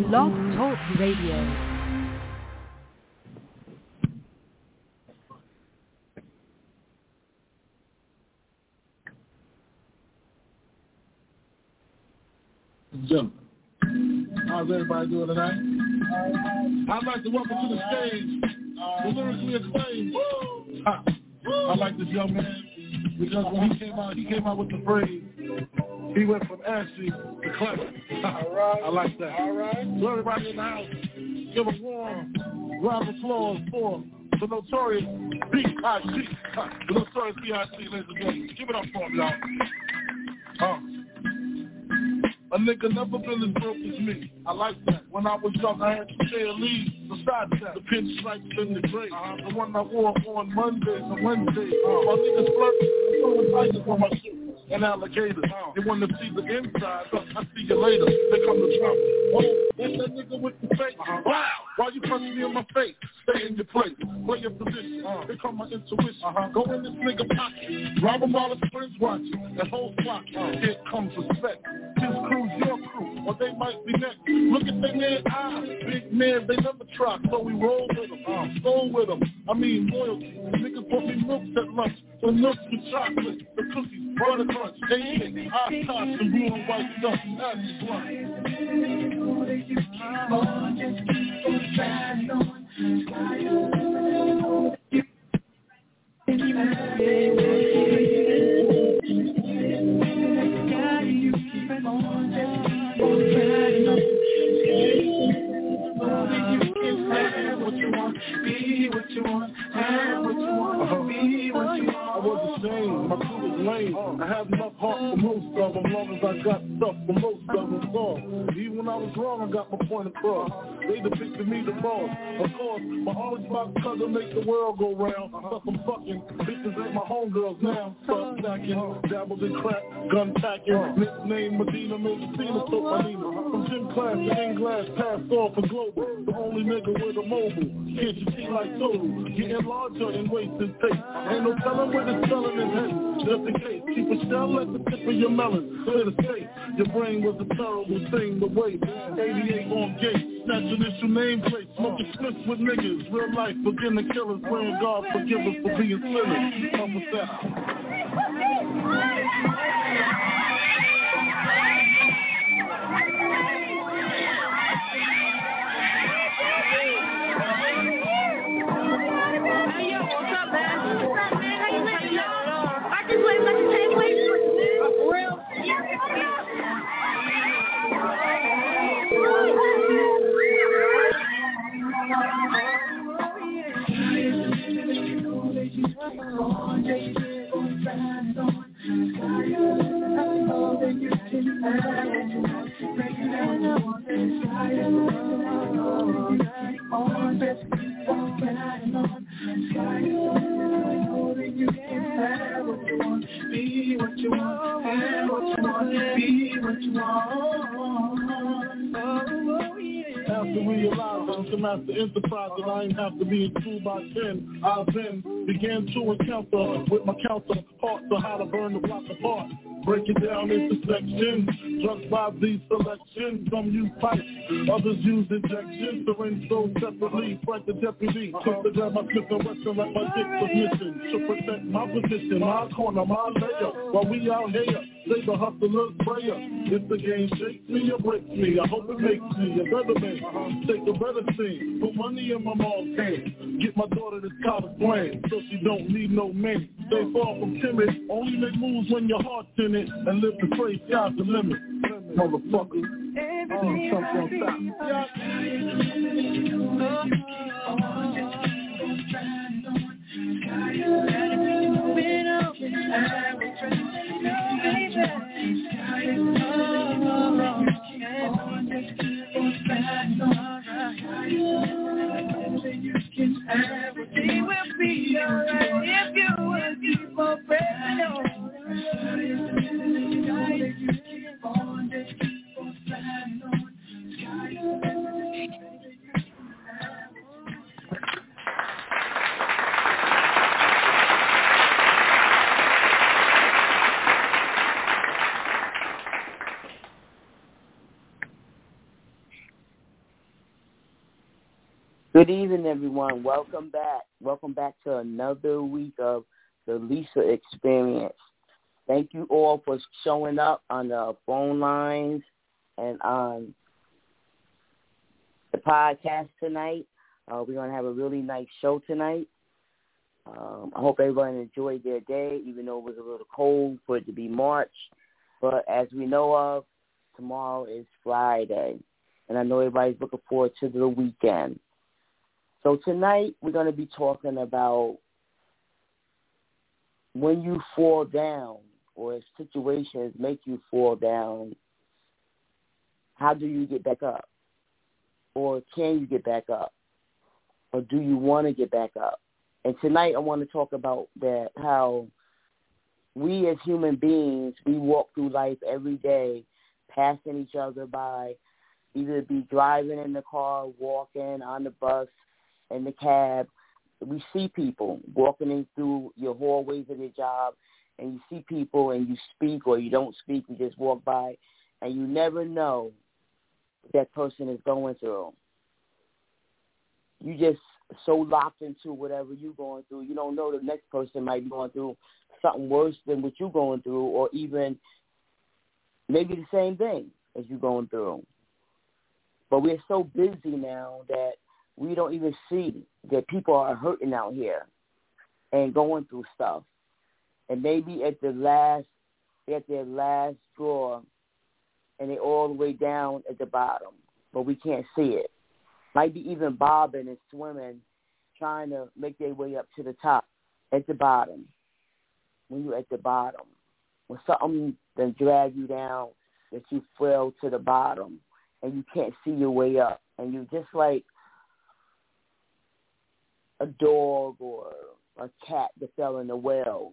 Blog Talk Radio. Gentlemen, how's everybody doing tonight? I'd like to welcome to the stage the lyrically acclaimed. I like this young man because when he came out with the phrase, he went from ashy to classic. I like that. All right. So everybody in the house, give a warm round of applause for the notorious B.I.C. The notorious B.I.C., ladies and gentlemen. Give it up for him, y'all. A nigga never been as broke as me. I like that. When I was young, I had to share leads. Besides that, the pinstripes in the gray. The one I wore on Mondays and Wednesdays. My niggas flirting, throwing tigers on my shoes. And alligators. They want to see the inside, but I see you later. They come to Trump. Oh, that's that nigga with the face. Wow! Why you punch me in my face? Stay in your place. Play your position. They call my intuition. Go in this nigga pocket. Rob him while his friends watching. That whole flock. Here comes respect. His crew's your crew, or they might be next. Look at their man eyes. Big man, they never try, so we roll with them. Stole with them. I mean loyalty. Niggas put me milks at lunch. The milks with chocolate. The cookies, butter crunch. They hot tots and blue and white stuff. That's blunt. Just keep on trying on. I was ashamed, my crew was lame. I had enough heart for most of them, long as I got stuff for most of them. So, even when I was wrong, I got my point across. They depicted me the boss. Of course, my always about cousin make the world go round. Stuff I'm fucking, bitches ain't my homegirls now. Start stacking, dabbled in crack, gun packing. Nickname Medina, Medicina, took my Nina. From gym class to in-glass, passed off for global. The only nigga with a mobile. Can't you see like total? Getting larger in weight and taste. Ain't no telling where the spelling is headed. Just in case, keep a shell at the tip of your melon. Clear the state. Your brain was a terrible thing to wait. 88 on gate, snatch initial nameplate. Smoking splits with niggas. Real life, beginning killers. Praying God forgive us for being sinners. Help us out. After we realized I'm to master enterprise and I ain't have to be a 2 by 10. I then began to encounter with my counterparts on how to burn the block apart. Break it down into sections. Drugs by these selections. Some use pipes, others use injections. Syringe sold separately. Frank the deputy took the grab my Smith and Wesson like my dick was missing. To protect my position, my corner, my layer. While we out here, say the hustler's prayer. If the game shakes me or breaks me, I hope it makes me a better man. Take a better thing. Put money in my mom's hand. Get my daughter this college plan so she don't need no man. Stay far from timid. Only make moves when your heart's in it. And live the phrase, sky's the limit. Motherfucker. Trump on top. Everything will be alright if you will keep on pressing on. Good evening, everyone. Welcome back. Welcome back to another week of the Lisa Experience. Thank you all for showing up on the phone lines and on the podcast tonight. We're going to have a really nice show tonight. I hope everyone enjoyed their day, even though it was a little cold for it to be March. But as we know of, tomorrow is Friday, and I know everybody's looking forward to the weekend. So tonight we're going to be talking about when you fall down or if situations make you fall down, how do you get back up? Or can you get back up? Or do you want to get back up? And tonight I want to talk about that, how we as human beings, we walk through life every day passing each other by, either be driving in the car, walking on the bus, in the cab. We see people walking in through your hallways of your job, and you see people and you speak or you don't speak, you just walk by, and you never know what that person is going through. You just so locked into whatever you're going through, you don't know the next person might be going through something worse than what you're going through, or even maybe the same thing as you're going through. But we're so busy now that we don't even see that people are hurting out here and going through stuff. And maybe at their last straw, and they're all the way down at the bottom, but we can't see it. Might be even bobbing and swimming, trying to make their way up to the top at the bottom. When you're at the bottom, when something then drag you down, that you fell to the bottom, and you can't see your way up, and you just like a dog or a cat that fell in the well,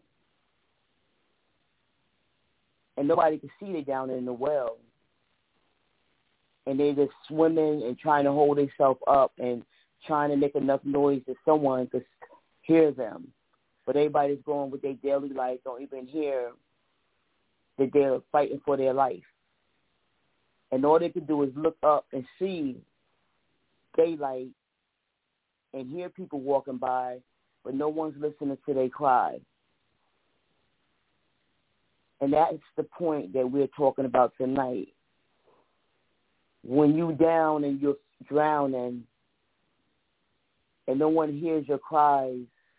and nobody can see they down in the well, and they're just swimming and trying to hold themselves up and trying to make enough noise that someone could hear them. But everybody's going with their daily life, don't even hear that they're fighting for their life. And all they can do is look up and see daylight and hear people walking by, but no one's listening to their cry. And that's the point that we're talking about tonight. When you're down and you're drowning and no one hears your cries,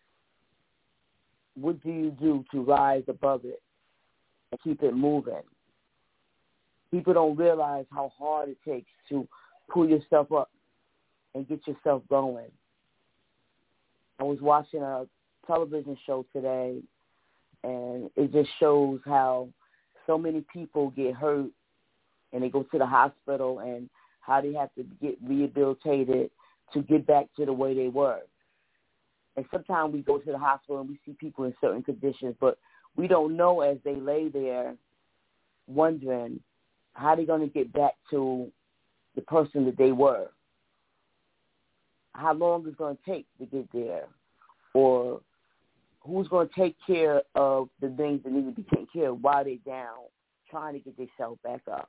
what do you do to rise above it and keep it moving? People don't realize how hard it takes to pull yourself up and get yourself going. I was watching a television show today, and it just shows how so many people get hurt and they go to the hospital and how they have to get rehabilitated to get back to the way they were. And sometimes we go to the hospital and we see people in certain conditions, but we don't know as they lay there wondering how they're going to get back to the person that they were. How long it's going to take to get there, or who's going to take care of the things that need to be taken care of while they're down, trying to get themselves back up.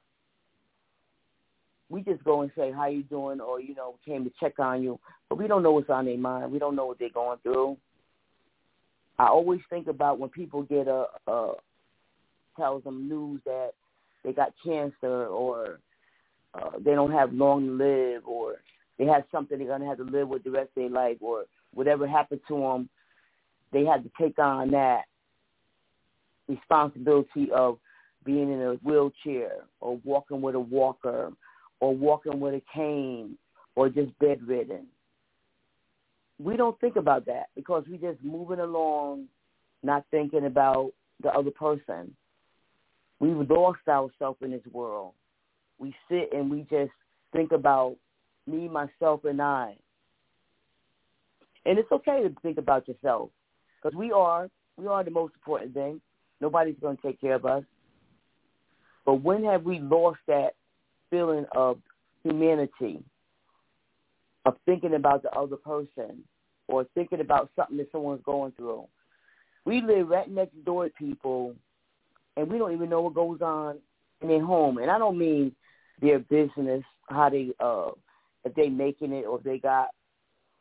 We just go and say, how you doing, or, came to check on you, but we don't know what's on their mind. We don't know what they're going through. I always think about when people get tells them news that they got cancer, or they don't have long to live, or they have something they're going to have to live with the rest of their life, or whatever happened to them, they had to take on that responsibility of being in a wheelchair, or walking with a walker, or walking with a cane, or just bedridden. We don't think about that because we just moving along, not thinking about the other person. We've lost ourselves in this world. We sit and we just think about me, myself, and I. And it's okay to think about yourself because we are the most important thing. Nobody's going to take care of us. But when have we lost that feeling of humanity, of thinking about the other person or thinking about something that someone's going through? We live right next door to people, and we don't even know what goes on in their home. And I don't mean their business, how they, if they making it or if they got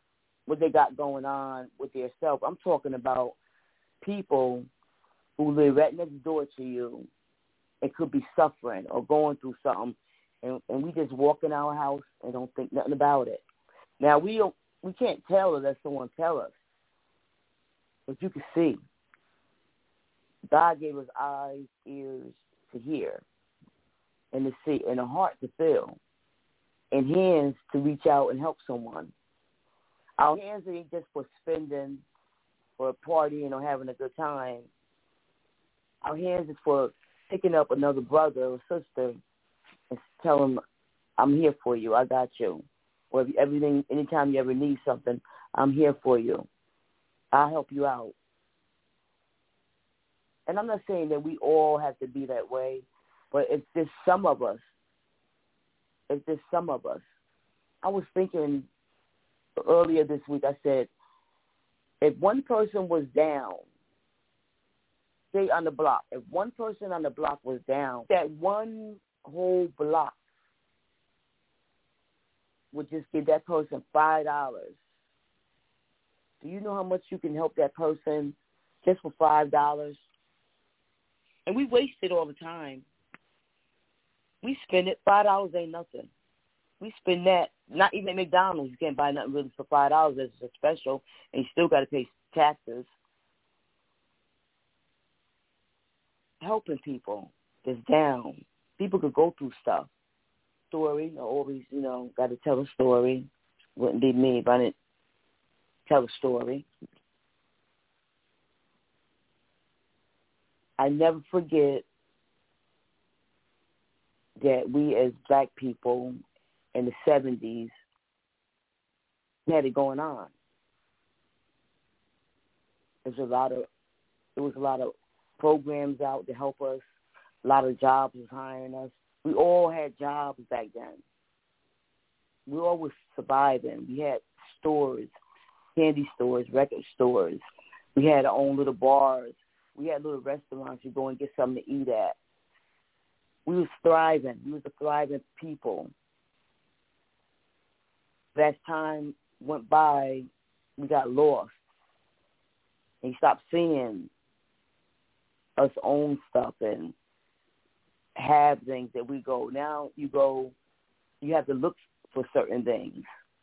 what they got going on with their self. I'm talking about people who live right next door to you and could be suffering or going through something, and we just walk in our house and don't think nothing about it. Now, we can't tell unless someone tell us, but you can see. God gave us eyes, ears to hear, and to see, and a heart to feel, and hands to reach out and help someone. Our hands ain't just for spending or partying or having a good time. Our hands is for picking up another brother or sister and tell them, I'm here for you, I got you. Or if everything, anytime you ever need something, I'm here for you. I'll help you out. And I'm not saying that we all have to be that way, but if there's some of us, I was thinking earlier this week, I said, if one person was down, say on the block, if one person on the block was down, that one whole block would just give that person $5. Do you know how much you can help that person just for $5? And we waste it all the time. We spend it. $5 ain't nothing. We spend that, not even at McDonald's. You can't buy nothing really for $5. It's a special, and you still got to pay taxes. Helping people that's down. People could go through stuff. Story, I always, got to tell a story. Wouldn't be me if I didn't tell a story. I never forget that we as black people in the 70s had it going on. There was a lot of programs out to help us. A lot of jobs was hiring us. We all had jobs back then. We all was surviving. We had stores, candy stores, record stores. We had our own little bars. We had little restaurants you go and get something to eat at. We was thriving. We was a thriving people. As time went by, we got lost. And you stopped seeing us own stuff and have things that we go. Now you have to look for certain things.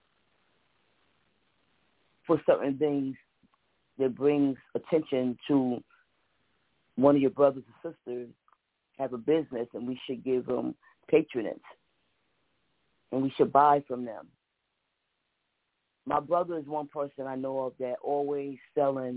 For certain things that brings attention to one of your brothers or sisters have a business, and we should give them patronage, and we should buy from them. My brother is one person I know of that always selling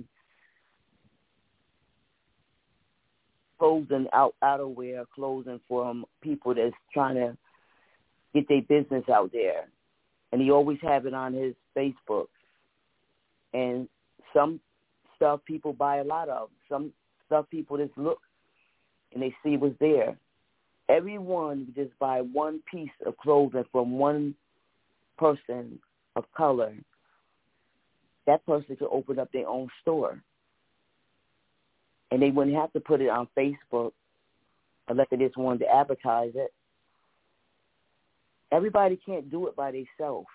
clothing, outerwear, clothing from people that's trying to get their business out there. And he always have it on his Facebook. And some stuff people buy a lot of. Some stuff people just look and they see what's there. Everyone just buy one piece of clothing from one person of color. That person could open up their own store. And they wouldn't have to put it on Facebook unless they just wanted to advertise it. Everybody can't do it by themselves.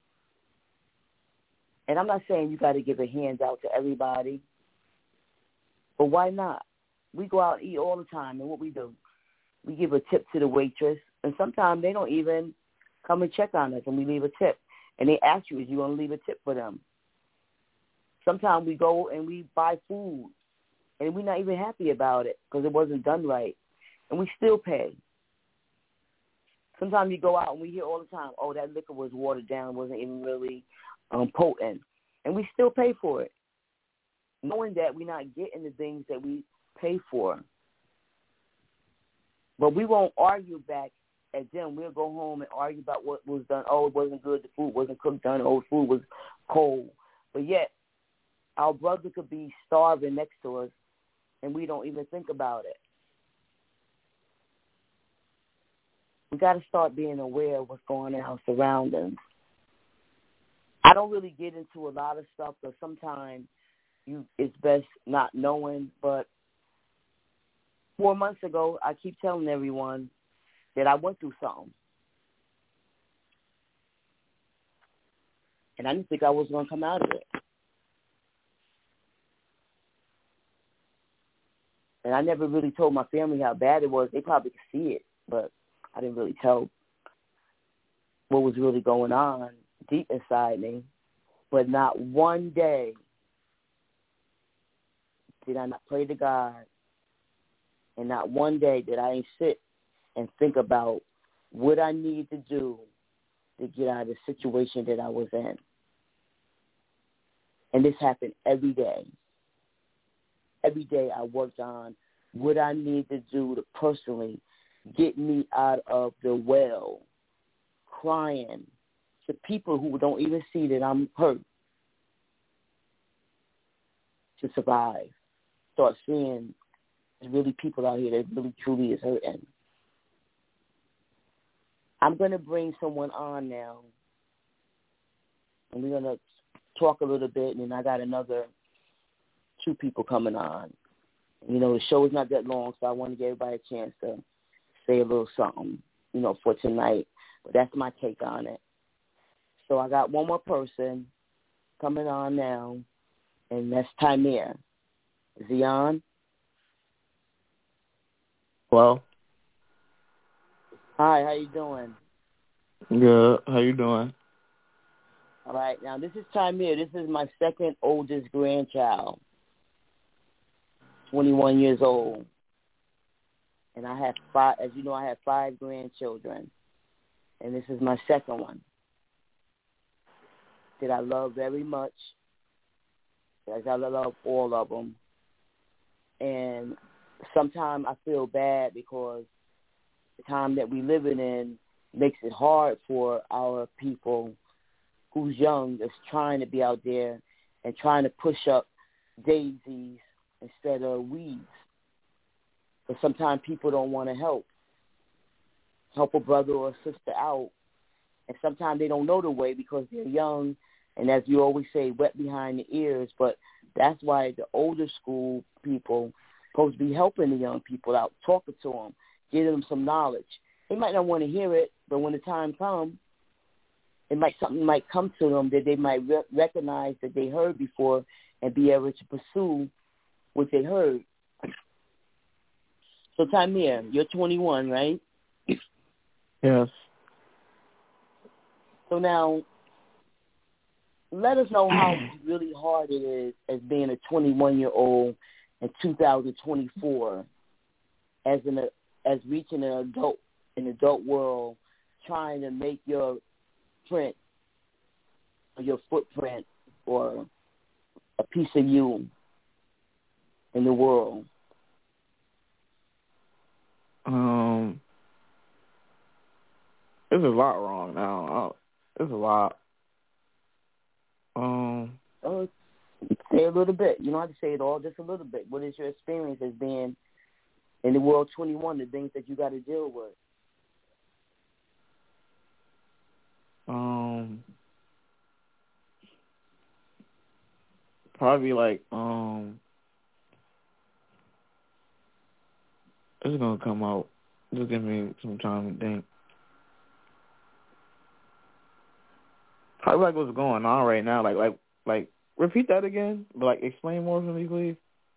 And I'm not saying you got to give a handout to everybody, but why not? We go out and eat all the time, and what we do, we give a tip to the waitress, and sometimes they don't even come and check on us, and we leave a tip. And they ask you, is you going to leave a tip for them? Sometimes we go and we buy food, and we're not even happy about it because it wasn't done right, and we still pay. Sometimes you go out and we hear all the time, oh, that liquor was watered down, wasn't even really potent, and we still pay for it, knowing that we're not getting the things that we pay for. But we won't argue back at them. We'll go home and argue about what was done. Oh, it wasn't good. The food wasn't cooked done. Oh, the food was cold. But yet, our brother could be starving next to us, and we don't even think about it. We got to start being aware of what's going on in our surroundings. I don't really get into a lot of stuff because sometimes it's best not knowing. But 4 months ago, I keep telling everyone that I went through something. And I didn't think I was going to come out of it. And I never really told my family how bad it was. They probably could see it, but I didn't really tell what was really going on deep inside me. But not one day did I not pray to God, and not one day did I sit and think about what I need to do to get out of the situation that I was in. And this happened every day. Every day I worked on what I need to do to personally get me out of the well, crying to people who don't even see that I'm hurt, to survive. Start seeing there's really people out here that really truly is hurting. I'm going to bring someone on now, and we're going to talk a little bit, and then I got another 2 people coming on. You know, the show is not that long, so I want to give everybody a chance to say a little something, you know, for tonight. But that's my take on it. So I got one more person coming on now, and that's Tamir. Is he on? Hello. Hi, how you doing? Good. How you doing? All right. Now, this is Tamir. This is my second oldest grandchild, 21 years old. And I have 5, as you know, I have 5 grandchildren. And this is my second one that I love very much, as I love all of them. And sometimes I feel bad because the time that we living in makes it hard for our people who's young, that's trying to be out there and trying to push up daisies instead of weeds. But sometimes people don't want to help a brother or a sister out. And sometimes they don't know the way because they're young. And as you always say, wet behind the ears. But that's why the older school people supposed to be helping the young people out, talking to them, giving them some knowledge. They might not want to hear it, but when the time comes, something might come to them that they might recognize that they heard before and be able to pursue what they heard. So, Tamir, you're 21, right? Yes. So now, let us know how really hard it is as being a 21-year-old in 2024, as reaching an adult world, trying to make your print, or your footprint, or a piece of you in the world. There's a lot wrong now. There's a lot. Say a little bit. You don't have to say it all, just a little bit. What is your experience as being in the world 21, the things that you got to deal with? Probably like, it's going to come out. Just give me some time to think. Probably like what's going on right now. Like, repeat that again. Like, explain more for me, please.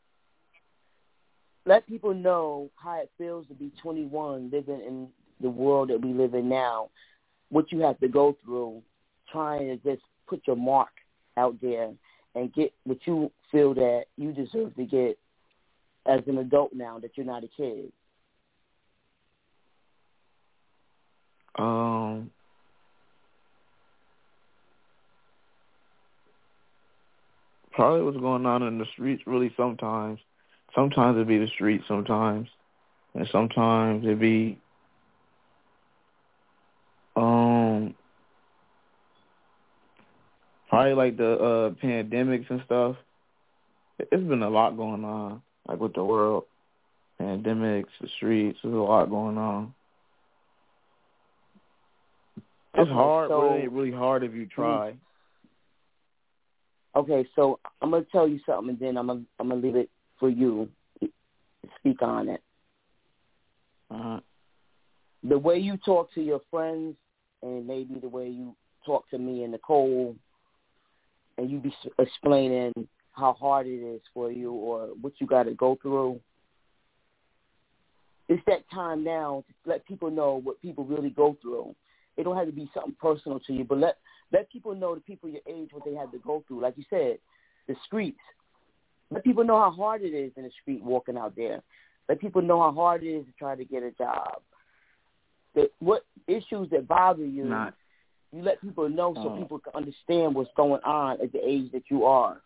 Let people know how it feels to be 21, living in the world that we live in now, what you have to go through, trying to just put your mark out there and get what you feel that you deserve to get as an adult now that you're not a kid. Probably what's going on in the streets, really, sometimes. Sometimes it be the streets, sometimes. And sometimes it be, probably like the pandemics and stuff. It's been a lot going on, like with the world. Pandemics, the streets, there's a lot going on. It's hard, really, really hard if you try. Okay, so I'm going to tell you something, and then I'm gonna leave it for you to speak on it. The way you talk to your friends and maybe the way you talk to me and Nicole and you be explaining how hard it is for you or what you got to go through. It's that time now to let people know what people really go through. It don't have to be something personal to you, but let people know, the people your age, what they have to go through. Like you said, the streets. Let people know how hard it is in the street walking out there. Let people know how hard it is to try to get a job. What issues that bother you, you let people know so people can understand what's going on at the age that you are.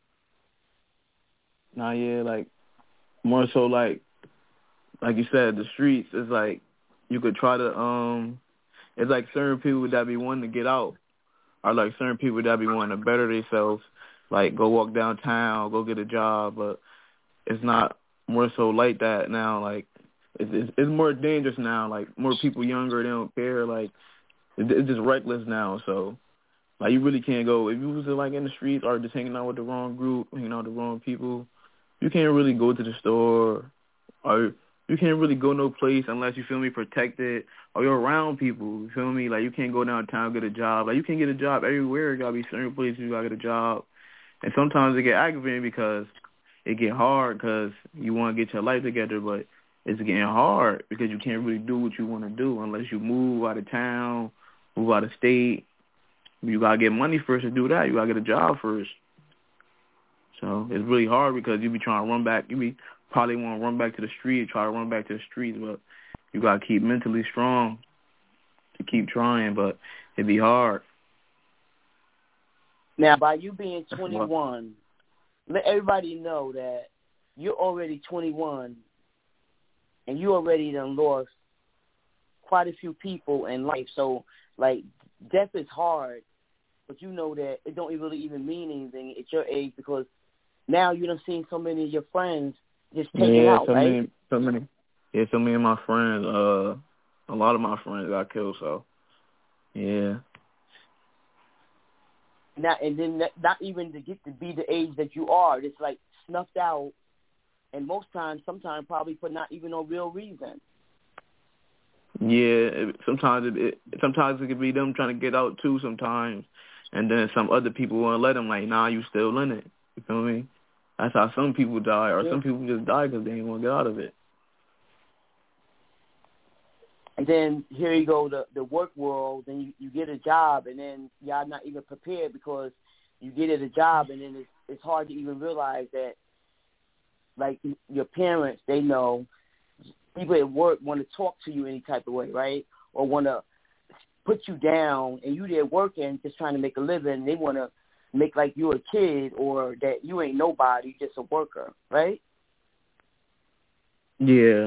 Like, more so like you said, the streets is like, you could try to, it's like certain people that be wanting to get out, or like certain people that be wanting to better themselves, like go walk downtown, go get a job, but it's not more so like that now. Like, it's more dangerous now. Like, more people younger, they don't care. Like, it's just reckless now. So, like, you really can't go. If you was like in the streets or just hanging out with the wrong group, hanging out with the wrong people, you can't really go to the store, or you can't really go no place unless, you feel me, protected, or you're around people, you feel me? Like, you can't go downtown, get a job. Like, you can't get a job everywhere. It got to be certain places you got to get a job. And sometimes it get aggravating because it get hard because you want to get your life together, but it's getting hard because you can't really do what you want to do unless you move out of town, move out of state. You got to get money first to do that. You got to get a job first. So it's really hard because you be trying to run back. You be probably want to run back to the street, try to run back to the streets, but you got to keep mentally strong to keep trying, but it be hard. Now, by you being 21, let everybody know that you're already 21 and you already done lost quite a few people in life. So, like, death is hard, but you know that it don't really even mean anything at your age because now you done seen so many of your friends just taken out, right? So many of my friends, a lot of my friends got killed, so, yeah. Now, and then not even to get to be the age that you are, it's like snuffed out, and sometimes probably for not even no real reason. Yeah, sometimes it could be them trying to get out too sometimes, and then some other people won't let them, like, nah, you still in it. You feel me? That's how some people die, or some people just die because they didn't want to get out of it. And then here you go, the work world, and you get a job, and then y'all not even prepared because you get at a job, and then it's hard to even realize that, like, your parents, they know people at work want to talk to you any type of way, right? Or want to put you down, and you there working, just trying to make a living. They want to make like you're a kid or that you ain't nobody, just a worker, right? Yeah.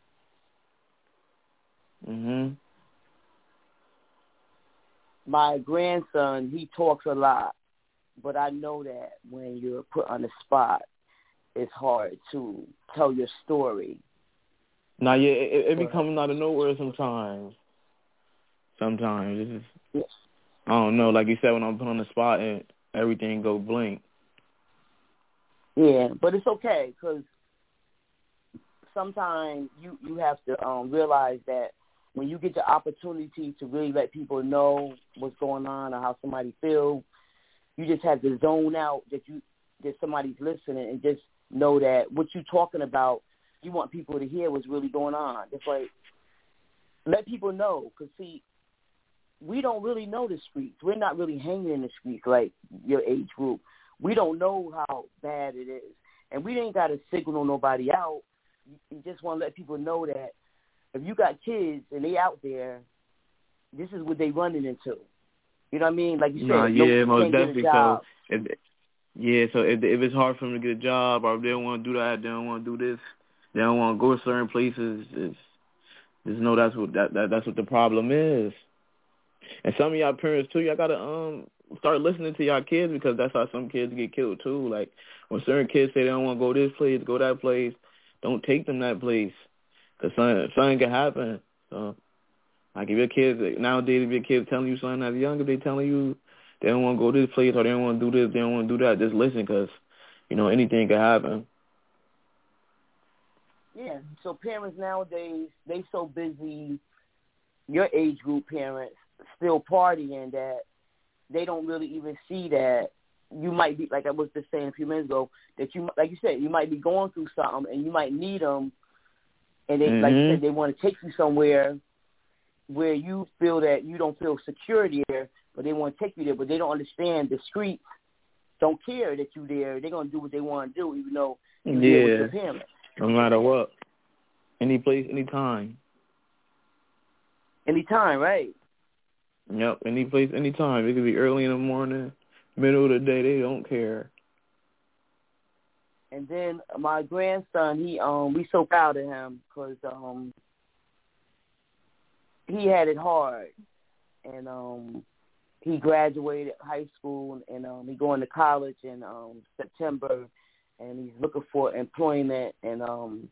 My grandson, he talks a lot, but I know that when you're put on the spot, it's hard to tell your story. Nah, yeah, it be coming out of nowhere sometimes. It's just, I don't know, like you said, when I'm put on the spot and everything go blank. Yeah, but it's okay because sometimes you have to realize that when you get the opportunity to really let people know what's going on or how somebody feels, you just have to zone out that somebody's listening and just know that what you're talking about, you want people to hear what's really going on. Just like, let people know. Because, see, we don't really know the streets. We're not really hanging in the streets like your age group. We don't know how bad it is. And we ain't got to signal nobody out. You just want to let people know that if you got kids and they out there, this is what they running into. You know what I mean? Like you said, yeah, most definitely. So if it's hard for them to get a job, or if they don't want to do that, they don't want to do this, they don't want to go to certain places, just know that's what the problem is. And some of y'all parents too, y'all gotta start listening to y'all kids, because that's how some kids get killed too. Like when certain kids say they don't want to go this place, go that place, don't take them that place, because something can happen. So, like if your kids nowadays, if your kids telling you something as young, if they telling you they don't want to go this place or they don't want to do this, they don't want to do that, just listen, because anything can happen. Yeah. So parents nowadays, they so busy. Your age group parents still partying that they don't really even see that you might be, like I was just saying a few minutes ago, that you, like you said, you might be going through something and you might need them, and they, like you said, they want to take you somewhere where you feel that you don't feel secure there, but they want to take you there, but they don't understand the streets don't care that you're there. They're going to do what they want to do, even though you're there with your parents. No matter what. Any place, any time. Any time, right? Yep, any place, any time. It could be early in the morning, middle of the day. They don't care. And then my grandson, we so proud of him because he had it hard, and he graduated high school, and he going to college in September, and he's looking for employment, and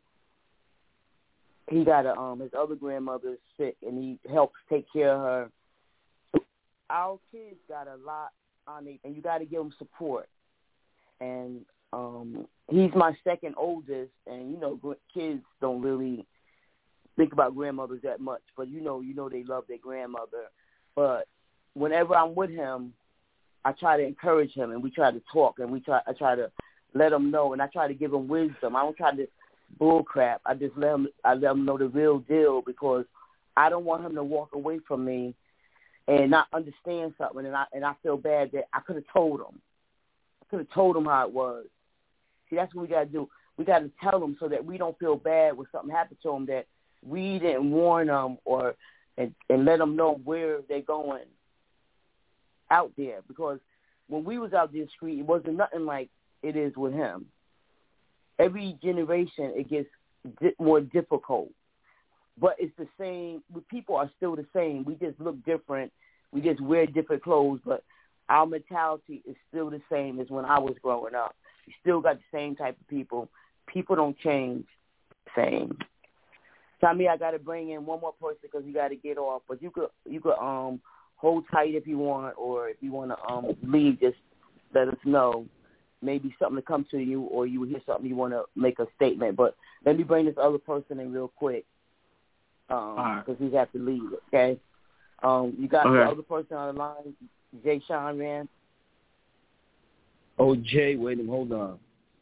he got his other grandmother is sick, and he helps take care of her. So our kids got a lot on it, and you got to give them support. And he's my second oldest, and kids don't really think about grandmothers that much, but you know they love their grandmother. But whenever I'm with him, I try to encourage him, and we try to talk, and I try to let him know, and I try to give him wisdom. I don't try to bull crap. I let him know the real deal, because I don't want him to walk away from me and not understand something, and I feel bad that I could have told him. I could have told him how it was. See, that's what we got to do. We got to tell them so that we don't feel bad when something happened to them, that we didn't warn them and let them know where they're going out there. Because when we was out there in the street, it wasn't nothing like it is with him. Every generation, it gets more difficult. But it's the same. People are still the same. We just look different. We just wear different clothes, but our mentality is still the same as when I was growing up. We still got the same type of people. People don't change the same. Tommy, I got to bring in one more person because you got to get off. But you could hold tight if you want, or if you want to leave, just let us know. Maybe something to come to you, or you hear something you want to make a statement. But let me bring this other person in real quick because he has to leave, okay? You got the other person on the line, Jay Sean, man? Oh, Jay, wait a minute, hold on.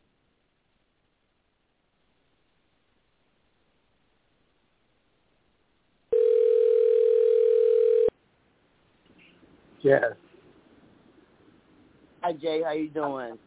Yes. Hi, Jay. How you doing?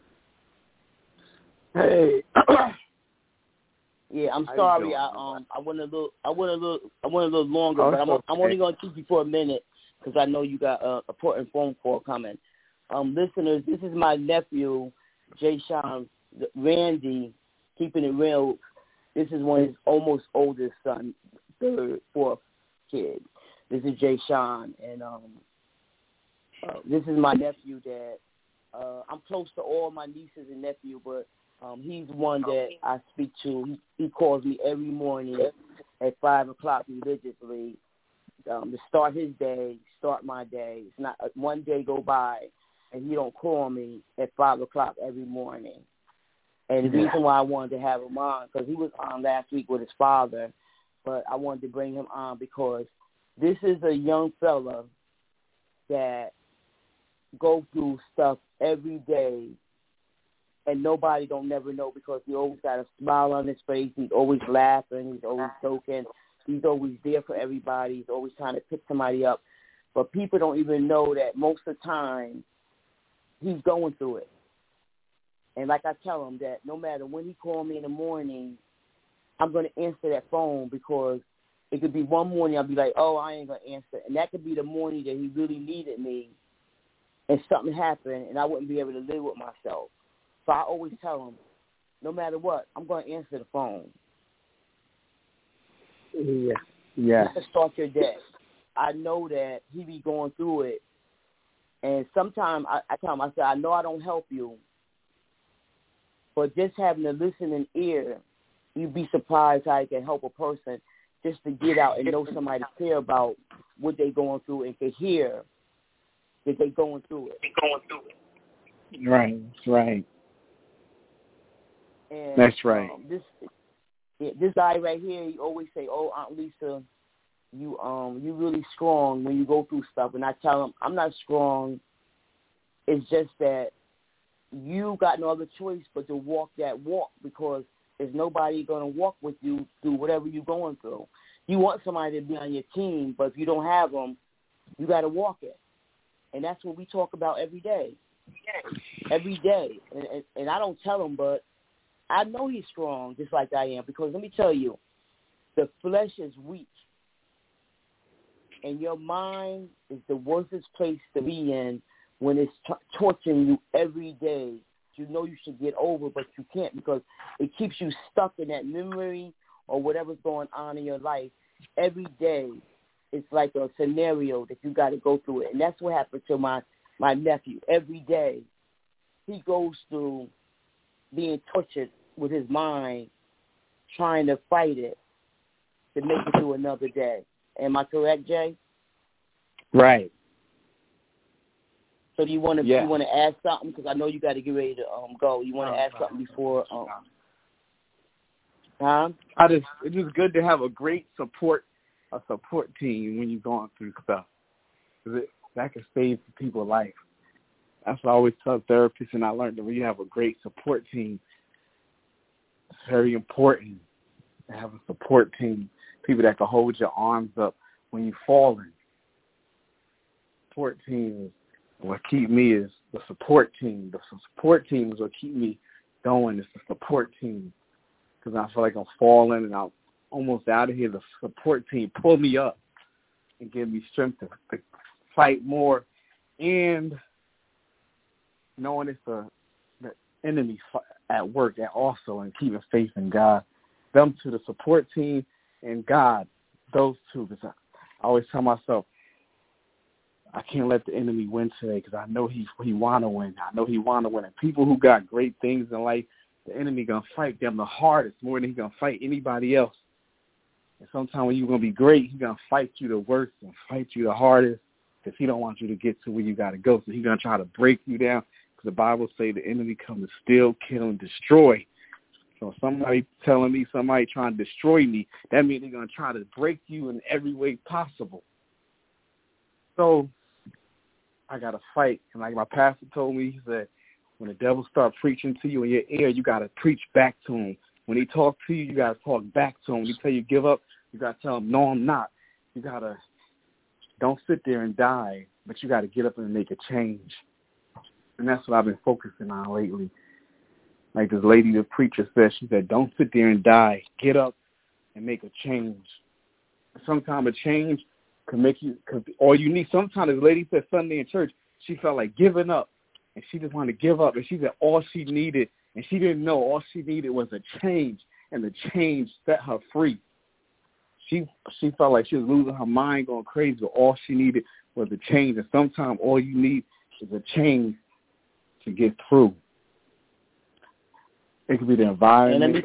Hey. Yeah, I'm sorry. I went a little longer, but I'm only going to keep you for a minute because I know you got an important phone call coming. Listeners, this is my nephew, Jay Sean, Randy, keeping it real. This is one of his almost oldest son, third, fourth kid. This is Jay Sean, and this is my nephew that I'm close to all my nieces and nephew, but he's one that I speak to. He calls me every morning at 5 o'clock religiously to start his day, start my day. It's not one day go by and he don't call me at 5 o'clock every morning. And the reason why I wanted to have him on, because he was on last week with his father, but I wanted to bring him on because this is a young fella that go through stuff every day, and nobody don't never know because he always got a smile on his face. He's always laughing. He's always joking. He's always there for everybody. He's always trying to pick somebody up. But people don't even know that most of the time he's going through it. And like I tell him that no matter when he call me in the morning, I'm going to answer that phone because it could be one morning I'll be like, oh, I ain't going to answer. And that could be the morning that he really needed me and something happened and I wouldn't be able to live with myself. So I always tell him, no matter what, I'm going to answer the phone. Yeah. Just to start your day. I know that he be going through it. And sometimes I tell him, I say, I know I don't help you, but just having a listening ear, you'd be surprised how you can help a person just to get out and know somebody care about what they're going through and can hear that they're going through it. Right. And, that's right. This guy right here, he always say, "Oh, Aunt Lisa, you really strong when you go through stuff." And I tell him, I'm not strong. It's just that you got no other choice but to walk that walk, because there's nobody going to walk with you through whatever you're going through. You want somebody to be on your team, but if you don't have them, you got to walk it. And that's what we talk about every day. Every day. And I don't tell him, but I know he's strong just like I am, because let me tell you, the flesh is weak. And your mind is the worstest place to be in when it's torturing you every day. You know you should get over, but you can't, because it keeps you stuck in that memory or whatever's going on in your life. Every day it's like a scenario that you got to go through it. And that's what happened to my nephew. Every day he goes through being tortured with his mind, trying to fight it to make it through another day. Am I correct, Jay? Right. So do you want to you want to add something? Because I know you got to get ready to go. You want to add something before? It's just good to have a great support team when you're going through stuff. That can save people's life. That's what I always tell therapists, and I learned that when you have a great support team, it's very important to have a support team, people that can hold your arms up when you're falling. Support team is what keep me is the support team. The support team is what keep me going. It's the support team, because I feel like I'm falling and I'm almost out of here. The support team pull me up and give me strength to fight more, and knowing it's the enemy at work also, and keeping faith in God. Them two, the support team and God, those two, because I always tell myself, I can't let the enemy win today, because I know he want to win. I know he want to win. And people who got great things in life, the enemy going to fight them the hardest, more than he going to fight anybody else. And sometimes when you're going to be great, he's going to fight you the worst and fight you the hardest, because he don't want you to get to where you got to go. So he's going to try to break you down, because the Bible say the enemy comes to steal, kill, and destroy. So somebody telling me somebody trying to destroy me, that means they're going to try to break you in every way possible. So I got to fight. And like my pastor told me, he said, when the devil starts preaching to you in your ear, you got to preach back to him. When he talk to you, you got to talk back to him. When he tell you give up, you got to tell him, no, I'm not. You got to, don't sit there and die, but you got to get up and make a change. And that's what I've been focusing on lately. Like this lady, the preacher said, she said, don't sit there and die. Get up and make a change. Sometimes a change can make you, all you need. Sometimes this lady said Sunday in church, she felt like giving up, and she just wanted to give up. And she said all she needed, and she didn't know, all she needed was a change, and the change set her free. She felt like she was losing her mind, going crazy, but all she needed was a change. And sometimes all you need is a change to get through. It could be the environment. And let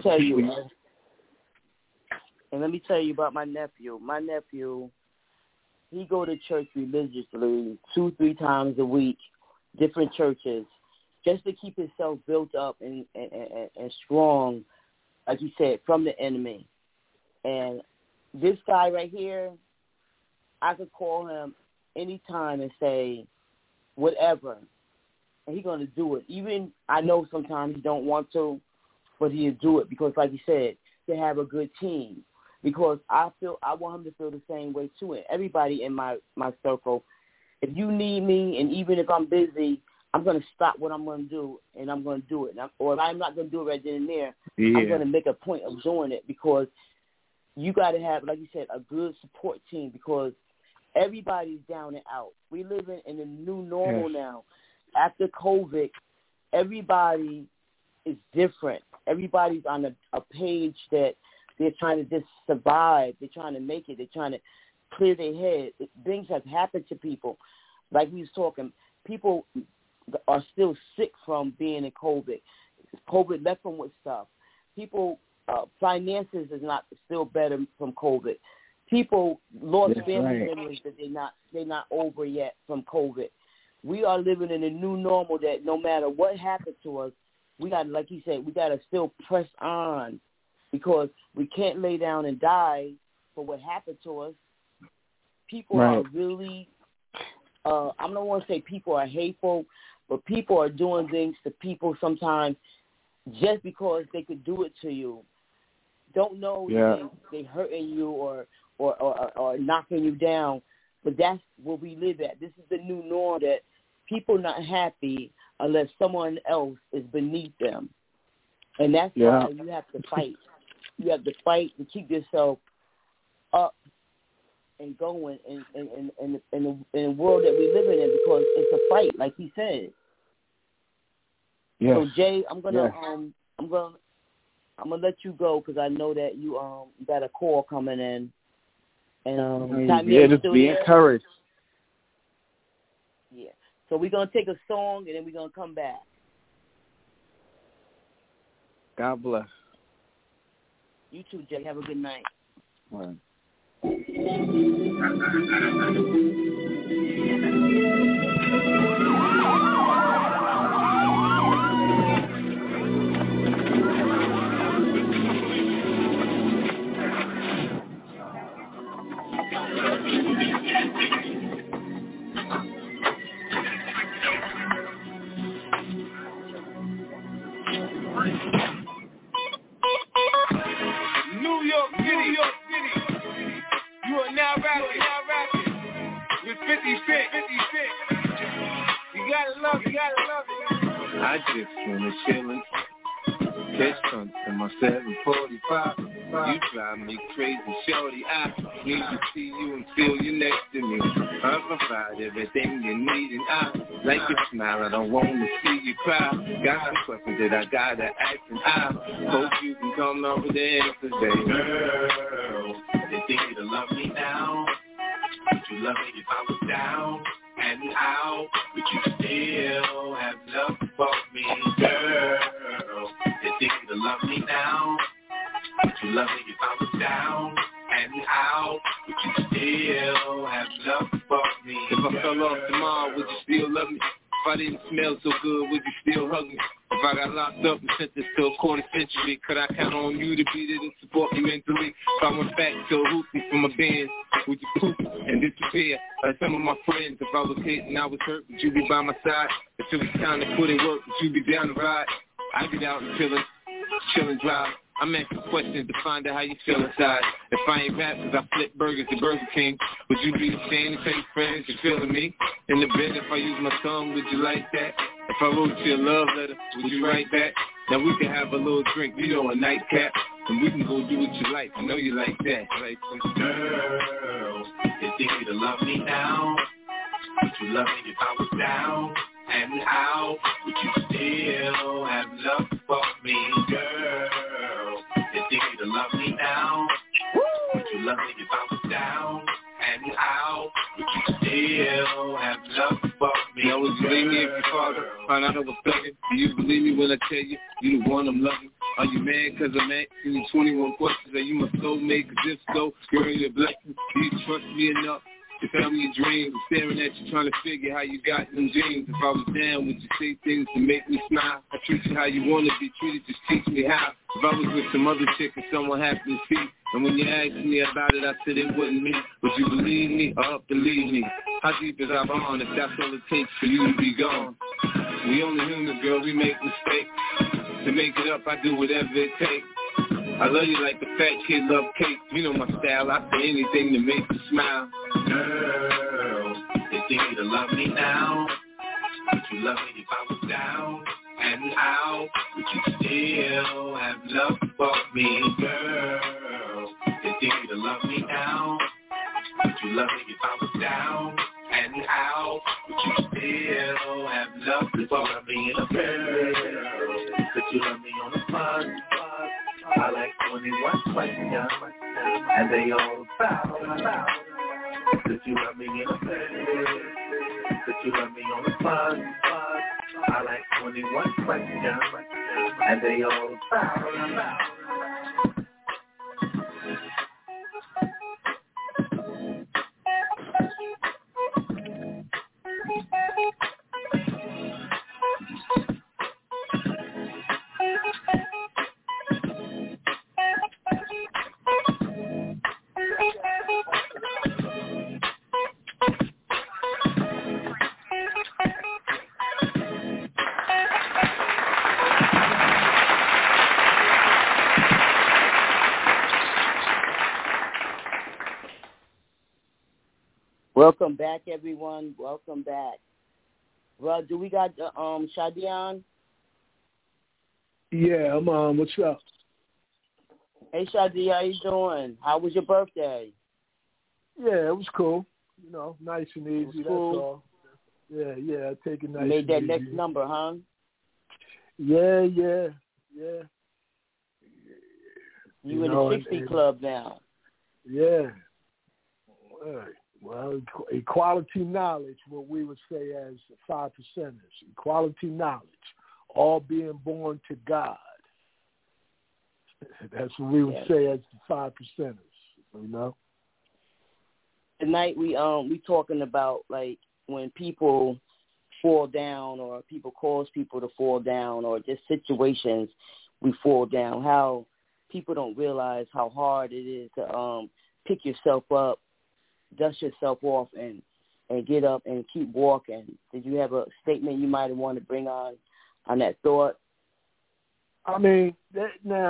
me tell you about my nephew. My nephew, he go to church religiously 2-3 times a week, different churches, just to keep himself built up and strong, like you said, from the enemy. And this guy right here, I could call him anytime and say whatever, and he's going to do it. Even I know sometimes he don't want to, but he'll do it because, like you said, to have a good team. Because I want him to feel the same way too. And everybody in my circle, if you need me, and even if I'm busy, I'm going to stop what I'm going to do, and I'm going to do it. Or if I'm not going to do it right then and there, I'm going to make a point of doing it, because you got to have, like you said, a good support team, because everybody's down and out. We live in a new normal now. After COVID, everybody is different. Everybody's on a page that they're trying to just survive. They're trying to make it. They're trying to clear their head. Things have happened to people. Like we was talking, people are still sick from being in COVID. COVID left them with stuff. People, finances is not still better from COVID. People lost family members that they're not over yet from COVID. We are living in a new normal that no matter what happened to us, we got, like you said, we got to still press on, because we can't lay down and die for what happened to us. People are really, I don't want to say people are hateful, But people are doing things to people sometimes just because they could do it to you. Don't know they hurting you or knocking you down. But that's where we live at. This is the new norm, that people not happy unless someone else is beneath them. And that's why you have to fight. You have to fight to keep yourself up and going in the world that we live in, because it's a fight, like he said. Yes. So Jay, I'm gonna let you go because I know that you got a call coming in. And just be encouraged. Yeah. So we're gonna take a song and then we're gonna come back. God bless. You too, Jay. Have a good night. Right. New York City. You are now rapping with 50 Cent. You gotta love it. I just wanna chillin', catch fun in my 745. You drive me crazy, shorty. I need to see you and feel you next to me. I provide everything you need, and I like your smile. I don't want to see you cry. Got some questions that I gotta ask, and I hope you can come up with the answers, baby. Girl, they think you to love me now. Would you love me if I was down and out? Would you still have love for me, girl? They think you to love me now. Would you love me if I was down and out? Would you still have love for me? If I fell off tomorrow, would you still love me? If I didn't smell so good, would you still hug me? If I got locked up and sentenced to a quarter century, could I count on you to be there to support me mentally? If I went back to a hoopty from a band, would you poop and disappear like some of my friends? If I was hit and I was hurt, would you be by my side? If it was time to put in work, would you be down the ride? I get out and chill and drive. I'm asking questions to find out how you feel inside. If I ain't rap cause I flip burgers at Burger King, would you be ashamed to tell your friends you're feeling me? In the bed, if I use my tongue, would you like that? If I wrote you a love letter, would you write that? Now we can have a little drink, you know, a nightcap, and we can go do what you like. I know you like that. Like, girl, they think you to love me now. Would you love me if I was down and out? Would you still have love for me, girl? They think you to love me now. Would you love me if I was down and out? Would you still have love for me? Now would you believe me if your father found out I was thugging? Do you believe me when I tell you you the one I'm loving? Are you mad cause I'm asking you 21 questions? Are you my soulmate? Cause if so, girl, you're a blessing. Do you trust me enough to tell me your dreams? I'm staring at you trying to figure how you got them dreams. If I was down, would you say things to make me smile? I treat you how you want to be treated, just teach me how. If I was with some other chick and someone happened to see, and when you asked me about it, I said it wasn't me, would you believe me or believe me? How deep is our bond if that's all it takes for you to be gone? We only humans, girl, we make mistakes. To make it up, I do whatever it takes. I love you like the fat kid love cake. You know my style, I say anything to make you smile. Girl, they think you to love me now. Would you love me if I was down and out? Would you still have love for me, girl? They think you to love me now. Would you love me if I was down and out? Would you still have love for me, girl? Could you love me on the fun? I like 21 questions, and they all foul. Could you love me in a bed? Could you love me on the fun? I like 21 questions, and they all foul. Welcome back, everyone. Welcome back. Well, do we got Shadi on? Yeah, I'm on. What's up? Hey, Shadi, how you doing? How was your birthday? Yeah, it was cool. You know, nice and easy. Cool. That's all. Yeah. Take it nice. You made that and next easy. number, huh? Yeah. You in the 60 club now. Yeah. Well, equality knowledge, what we would say as 5%ers. Equality knowledge, all being born to God. That's what we would say as the 5%ers, you know? Tonight we talking about, like, when people fall down or people cause people to fall down or just situations we fall down, how people don't realize how hard it is to pick yourself up, dust yourself off, and get up and keep walking. Did you have a statement you might want to bring on that thought? I mean, it's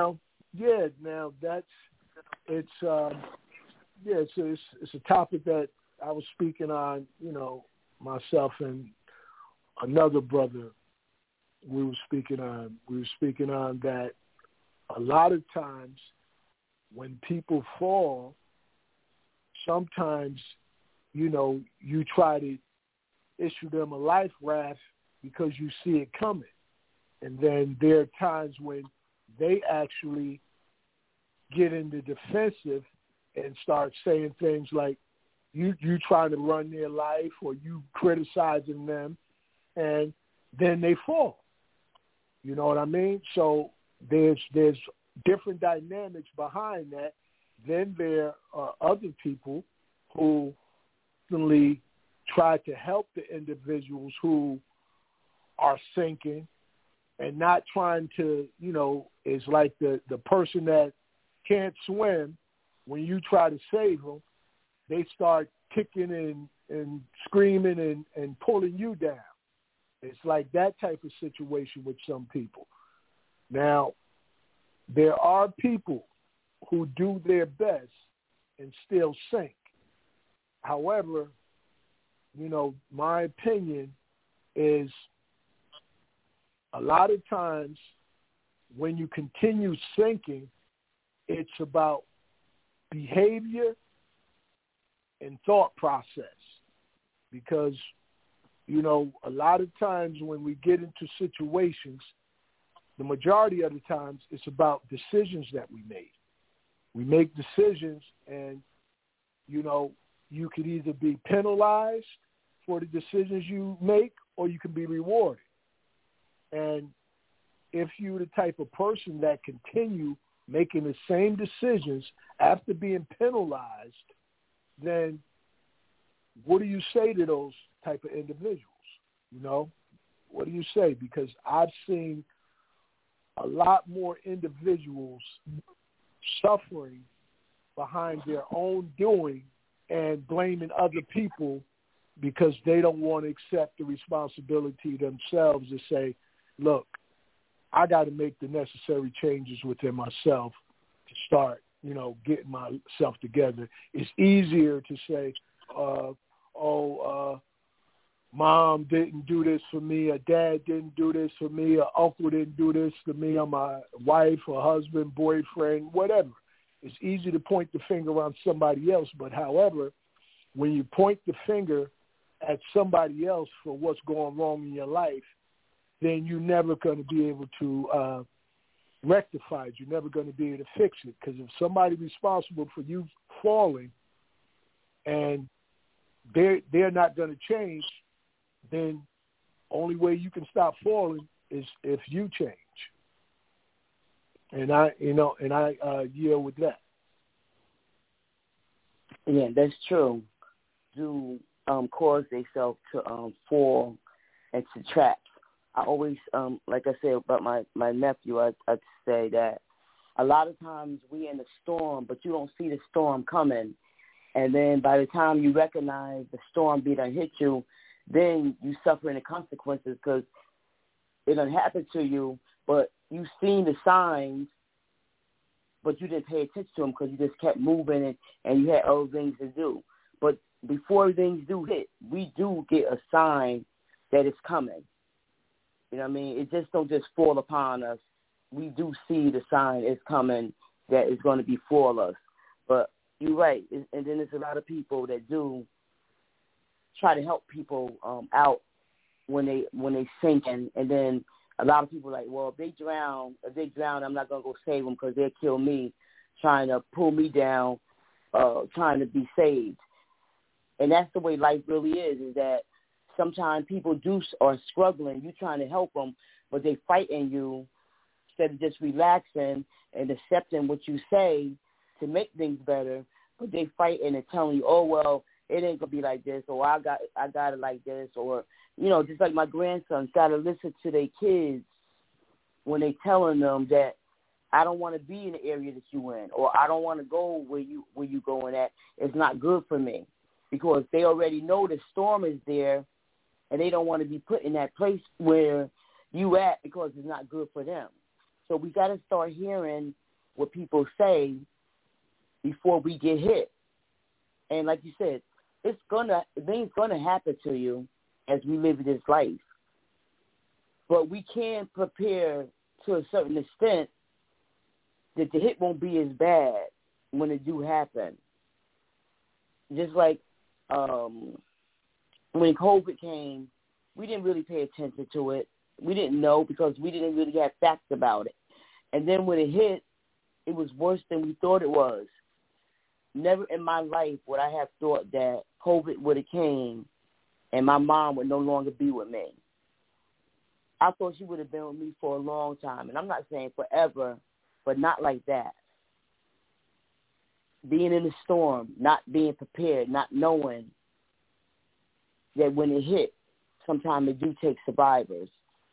a topic that I was speaking on, you know, myself and another brother. We were speaking on that a lot of times when people fall, sometimes, you know, you try to issue them a life raft because you see it coming. And then there are times when they actually get in the defensive and start saying things like you trying to run their life or you criticizing them, and then they fall. You know what I mean? So there's different dynamics behind that. Then there are other people who really try to help the individuals who are sinking and not trying to, you know, it's like the person that can't swim, when you try to save them, they start kicking and screaming and pulling you down. It's like that type of situation with some people. Now, there are people who do their best and still sink. However, you know, my opinion is a lot of times when you continue sinking, it's about behavior and thought process. Because, you know, a lot of times when we get into situations, the majority of the times it's about decisions that we make. We make decisions and, you know, you could either be penalized for the decisions you make or you can be rewarded. And if you're the type of person that continue making the same decisions after being penalized, then what do you say to those type of individuals? You know, what do you say? Because I've seen a lot more individuals suffering behind their own doing and blaming other people because they don't want to accept the responsibility themselves to say, look, I got to make the necessary changes within myself to start, you know, getting myself together. It's easier to say, mom didn't do this for me, or dad didn't do this for me, or uncle didn't do this for me, or my wife or husband, boyfriend, whatever. It's easy to point the finger on somebody else, but however, when you point the finger at somebody else for what's going wrong in your life, then you're never going to be able to rectify it. You're never going to be able to fix it. Because if somebody's responsible for you falling and they're not going to change, then only way you can stop falling is if you change. And I yield with that. Yeah, that's true. Do cause themselves to fall into traps. I always, like I said about my nephew, I'd say that a lot of times we in a storm, but you don't see the storm coming. And then by the time you recognize the storm done hit you, then you suffering the consequences because it done happened to you, but you seen the signs, but you didn't pay attention to them because you just kept moving and you had other things to do. But before things do hit, we do get a sign that it's coming. You know what I mean? It just don't just fall upon us. We do see the sign is coming that is going to befall us. But you're right. And then there's a lot of people that do try to help people out when they sink in. And then a lot of people are like, well, if they drown, I'm not going to go save them because they'll kill me, trying to pull me down, trying to be saved. And that's the way life really is that sometimes people are struggling. You're trying to help them, but they fighting you instead of just relaxing and accepting what you say to make things better. But they fighting and telling you, oh, well, it ain't going to be like this, or I got it like this, or, you know, just like my grandsons got to listen to their kids when they telling them that I don't want to be in the area that you in, or I don't want to go where you going at. It's not good for me. Because they already know the storm is there, and they don't want to be put in that place where you at because it's not good for them. So we got to start hearing what people say before we get hit. And like you said, things gonna happen to you as we live this life. But we can prepare to a certain extent that the hit won't be as bad when it do happen. Just like when COVID came, we didn't really pay attention to it. We didn't know because we didn't really have facts about it. And then when it hit, it was worse than we thought it was. Never in my life would I have thought that COVID would have came and my mom would no longer be with me. I thought she would have been with me for a long time. And I'm not saying forever, but not like that. Being in the storm, not being prepared, not knowing that when it hit, sometimes it do take survivors.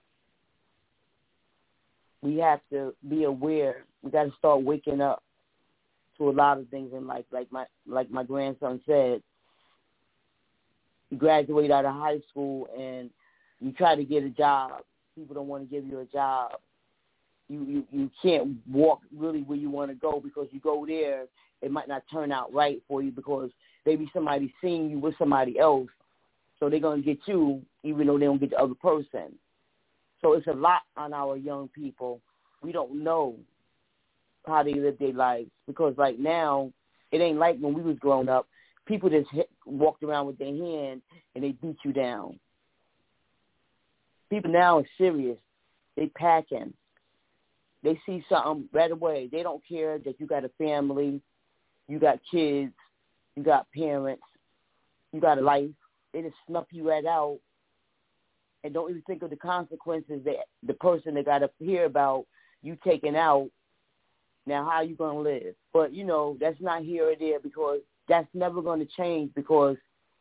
We have to be aware. We got to start waking up to a lot of things in life. Like my grandson said, you graduate out of high school and you try to get a job. People don't want to give you a job. You can't walk really where you want to go because you go there, it might not turn out right for you because maybe somebody's seeing you with somebody else, so they're going to get you even though they don't get the other person. So it's a lot on our young people. We don't know how they live their lives because like now, it ain't like when we was growing up. People just walked around with their hand and they beat you down. People now are serious. They packing. They see something right away. They don't care that you got a family, you got kids, you got parents, you got a life. They just snuff you right out and don't even think of the consequences that the person that got to hear about you taking out. Now, how are you going to live? But, you know, that's not here or there because that's never going to change because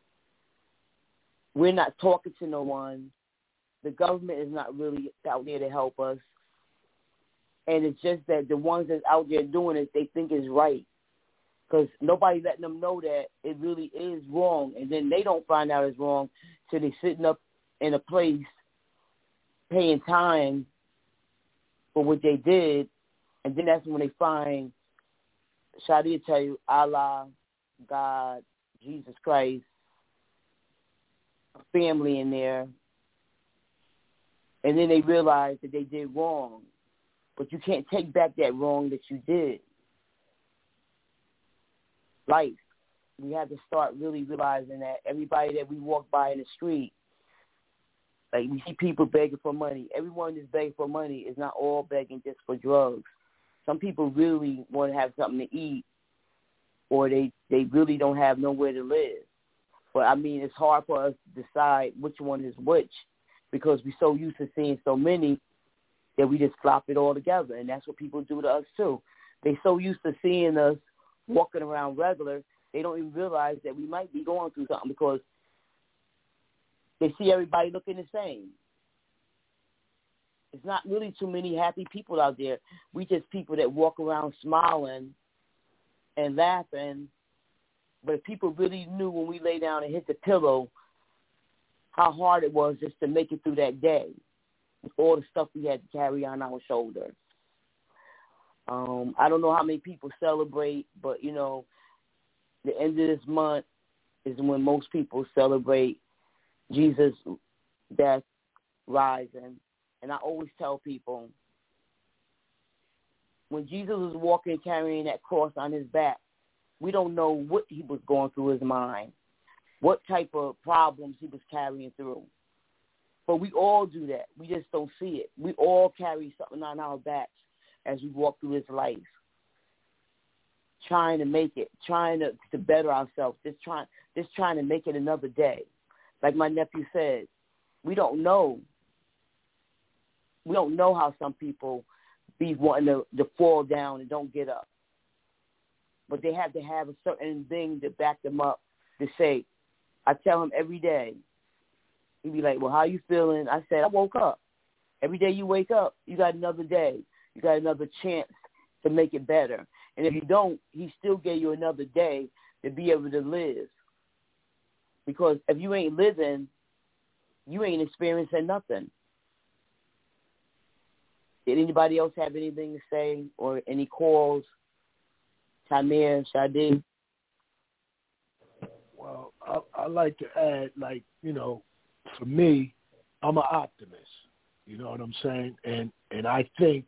we're not talking to no one. The government is not really out there to help us. And it's just that the ones that's out there doing it, they think is right. Because nobody letting them know that it really is wrong. And then they don't find out it's wrong till they're sitting up in a place paying time for what they did. And then that's when they find, Shadia tell you, Allah, God, Jesus Christ, a family in there. And then they realize that they did wrong. But you can't take back that wrong that you did. Life. We have to start really realizing that everybody that we walk by in the street, like we see people begging for money. Everyone that's begging for money is not all begging just for drugs. Some people really want to have something to eat or they really don't have nowhere to live. But, I mean, it's hard for us to decide which one is which because we're so used to seeing so many that we just flop it all together, and that's what people do to us too. They're so used to seeing us walking around regular, they don't even realize that we might be going through something because they see everybody looking the same. It's not really too many happy people out there. We just people that walk around smiling and laughing. But if people really knew when we lay down and hit the pillow how hard it was just to make it through that day, with all the stuff we had to carry on our shoulders. I don't know how many people celebrate, but, you know, the end of this month, is when most people celebrate Jesus' death, rising. And I always tell people, when Jesus was walking, carrying that cross on his back, we don't know what he was going through his mind, what type of problems he was carrying through. But we all do that. We just don't see it. We all carry something on our backs as we walk through this life, trying to make it, trying to better ourselves, just trying to make it another day. Like my nephew said, we don't know. We don't know how some people be wanting to fall down and don't get up. But they have to have a certain thing to back them up to say, I tell him every day, he'd be like, well, how you feeling? I said, I woke up. Every day you wake up, you got another day. You got another chance to make it better. And if you don't, he still gave you another day to be able to live. Because if you ain't living, you ain't experiencing nothing. Did anybody else have anything to say or any calls? Tamir, Shadi? Well, I like to add, like, for me, I'm an optimist. You know what I'm saying? And I think,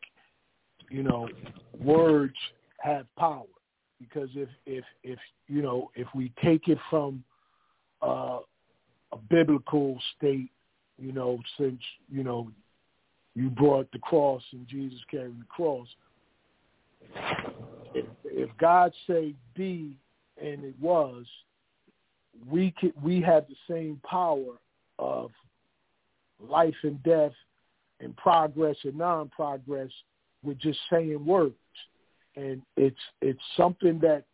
words have power, because if we take it from a biblical state, since you brought the cross and Jesus carried the cross, if God say be and it was, we have the same power of life and death and progress and non-progress with just saying words. And it's something that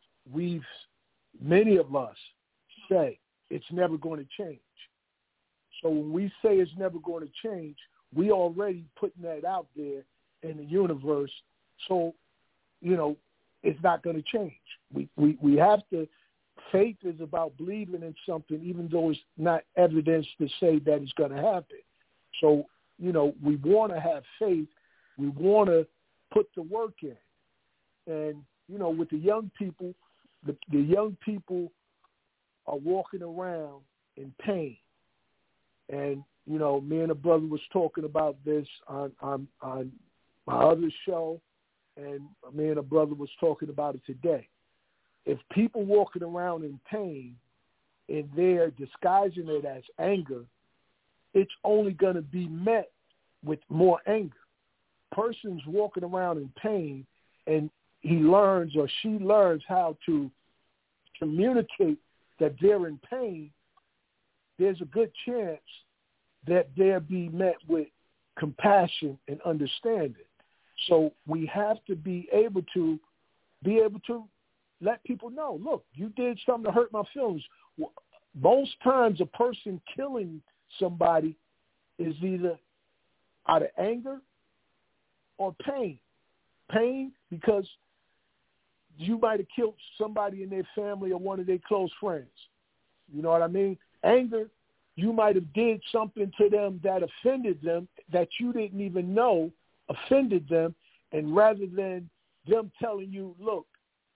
many of us say it's never going to change. So when we say it's never going to change, we already putting that out there in the universe. So, it's not going to change. We have to. Faith is about believing in something, even though it's not evidence to say that it's going to happen. So, we want to have faith. We want to put the work in. And, with the young people, the young people are walking around in pain. And, me and a brother was talking about this on my other show, and me and a brother was talking about it today. If people walking around in pain and they're disguising it as anger, it's only going to be met with more anger. Person's walking around in pain and he learns or she learns how to communicate that they're in pain, there's a good chance that they'll be met with compassion and understanding. So we have to be able to let people know, look, you did something to hurt my feelings. Most times a person killing somebody is either out of anger or pain. Pain because you might have killed somebody in their family or one of their close friends. You know what I mean? Anger, you might have did something to them that offended them that you didn't even know offended them, and rather than them telling you, look,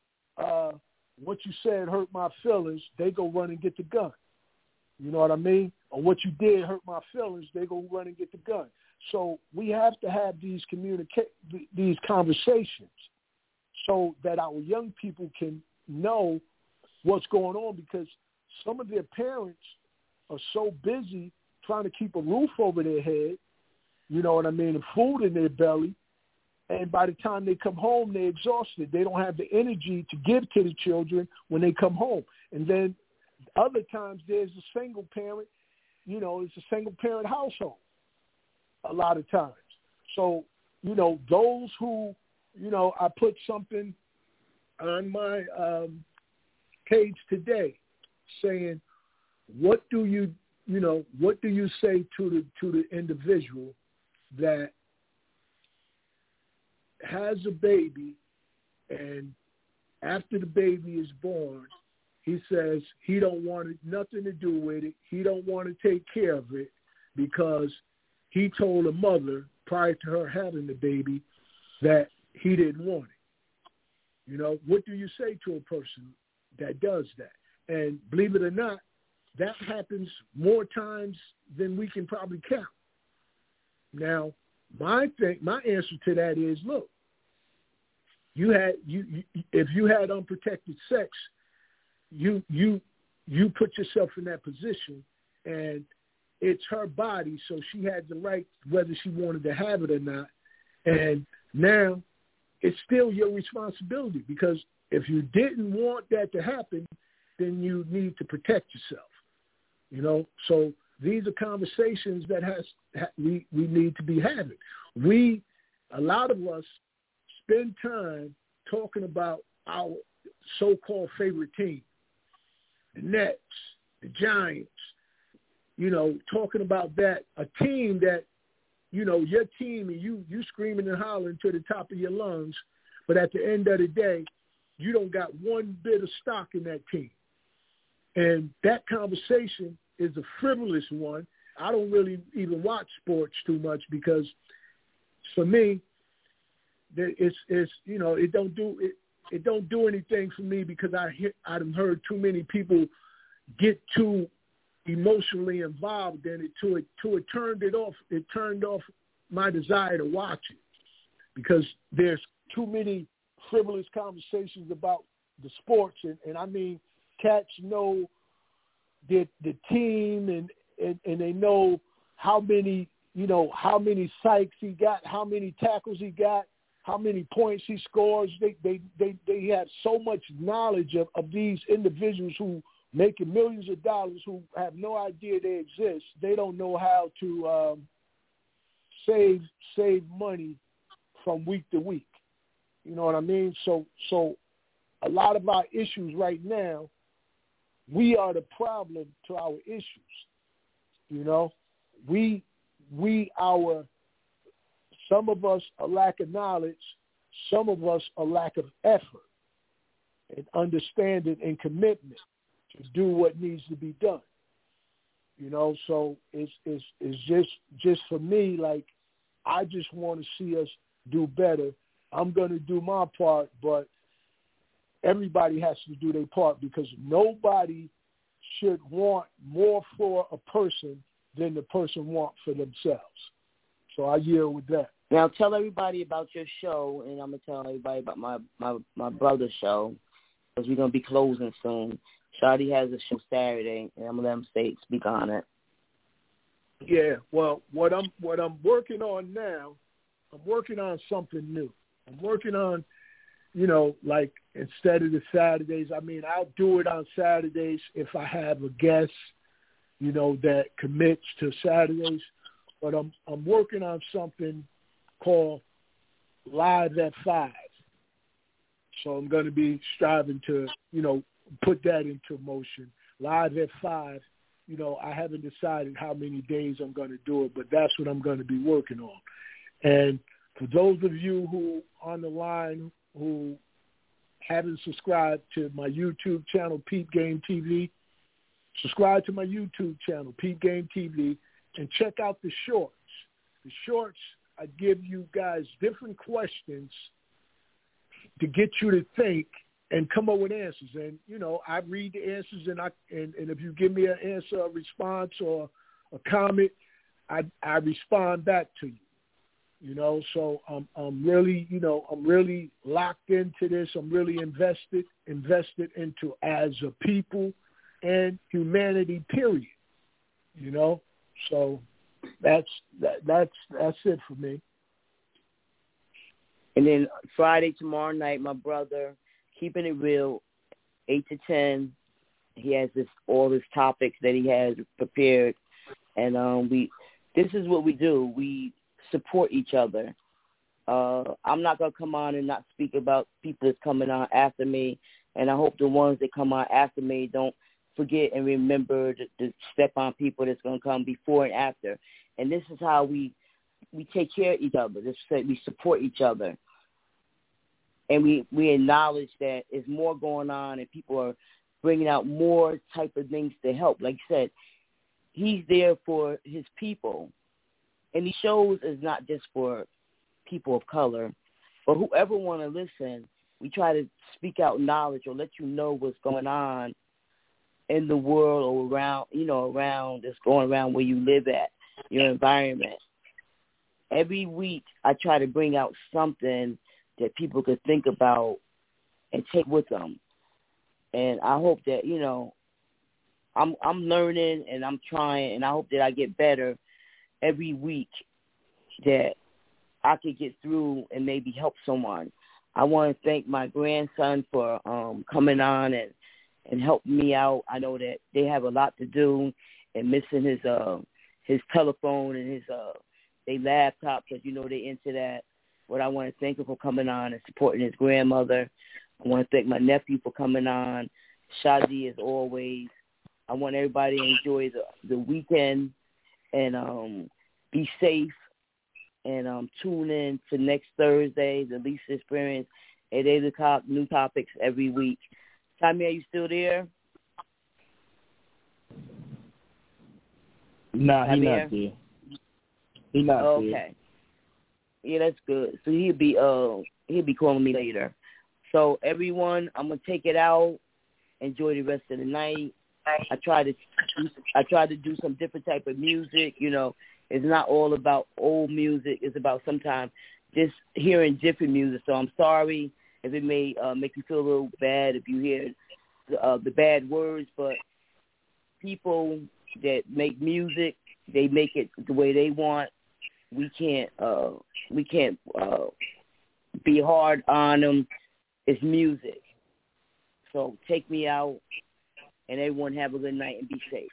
what you said hurt my feelings, they go run and get the gun. You know what I mean? Or what you did hurt my feelings, they go run and get the gun. So we have to have these conversations so that our young people can know what's going on, because some of their parents are so busy trying to keep a roof over their head, you know what I mean, and food in their belly, and by the time they come home, they're exhausted. They don't have the energy to give to the children when they come home. And then other times there's a single parent, it's a single parent household a lot of times. So, those who, I put something on my page today saying, what do you say to the individual that has a baby, and after the baby is born, he says he don't want nothing to do with it. He don't want to take care of it because he told a mother prior to her having the baby that he didn't want it. What do you say to a person that does that? And believe it or not, that happens more times than we can probably count. Now, my answer to that is, look, if you had unprotected sex, you put yourself in that position, and it's her body, so she had the right whether she wanted to have it or not. And now it's still your responsibility, because if you didn't want that to happen, then you need to protect yourself. You know, so these are conversations that we need to be having. A lot of us spend time talking about our so-called favorite team, the Nets, the Giants, you know, talking about that, a team that, you know, your team, and you screaming and hollering to the top of your lungs, but at the end of the day, you don't got one bit of stock in that team. And that conversation is a frivolous one. I don't really even watch sports too much, because for me, it's you know, it don't do anything for me, because I've heard too many people get too emotionally involved in it to it turned it off. It turned off my desire to watch it, because there's too many frivolous conversations about the sports, and I mean, cats know the team, and they know how many sacks he got, how many tackles he got, how many points he scores. They have so much knowledge of these individuals who making millions of dollars, who have no idea they exist. They don't know how to save money from week to week. You know what I mean? So a lot of our issues right now, we are the problem to our issues. You know, some of us a lack of knowledge, some of us a lack of effort and understanding and commitment to do what needs to be done. You know, so it's just for me, like, I just want to see us do better. I'm going to do my part, but everybody has to do their part, because nobody should want more for a person than the person wants for themselves. So I yield with that. Now tell everybody about your show, and I'm going to tell everybody about my brother's show, because we're going to be closing soon. Shawty has a show Saturday, and I'm going to let him speak on it. Yeah, well, what I'm working on now, I'm working on something new. I'm working on, you know, like, instead of the Saturdays, I mean, I'll do it on Saturdays if I have a guest, you know, that commits to Saturdays. But I'm working on something called Live at 5. So I'm going to be striving to, you know, put that into motion. Live at 5. You know, I haven't decided how many days I'm going to do it, but that's what I'm going to be working on. And for those of you who on the line who haven't subscribed to my YouTube channel, Peep Game TV, subscribe to my YouTube channel, Peep Game TV, and check out the shorts. The shorts, I give you guys different questions to get you to think and come up with answers. And, you know, I read the answers, and if you give me an answer, a response, or a comment, I respond back to you. You know, so I'm really, you know, I'm really locked into this. I'm really invested into as a people and humanity, period. You know, so that's it for me. And then Friday, tomorrow night, my brother, Keeping It Real, 8 to 10. He has all his topics that he has prepared, and this is what we do. We support each other. I'm not going to come on and not speak about people that's coming on after me, and I hope the ones that come on after me don't forget and remember to step on people that's going to come before and after. And this is how we take care of each other. We support each other. And we acknowledge that there's more going on, and people are bringing out more type of things to help. Like I said, he's there for his people. And these shows is not just for people of color, but whoever want to listen, we try to speak out knowledge or let you know what's going on in the world or around that's going around where you live at, your environment. Every week I try to bring out something that people could think about and take with them. And I hope that, I'm learning and I'm trying, and I hope that I get better every week, that I could get through and maybe help someone. I want to thank my grandson for coming on and helping me out. I know that they have a lot to do and missing his telephone and his they laptop, because they into that. But I want to thank him for coming on and supporting his grandmother. I want to thank my nephew for coming on. Shadi, as always. I want everybody to enjoy the weekend and be safe, and tune in to next Thursday, the Lisa Experience, at 8 o'clock, new topics every week. Tommy, are you still there? Nah, he's not there. He's not there. Okay. Yeah, that's good. So he'll be calling me later. So everyone, I'm gonna take it out. Enjoy the rest of the night. I try to do some different type of music. It's not all about old music. It's about sometimes just hearing different music. So I'm sorry if it may make you feel a little bad if you hear the bad words, but people that make music, they make it the way they want. We can't be hard on them. It's music. So take me out, and everyone have a good night and be safe.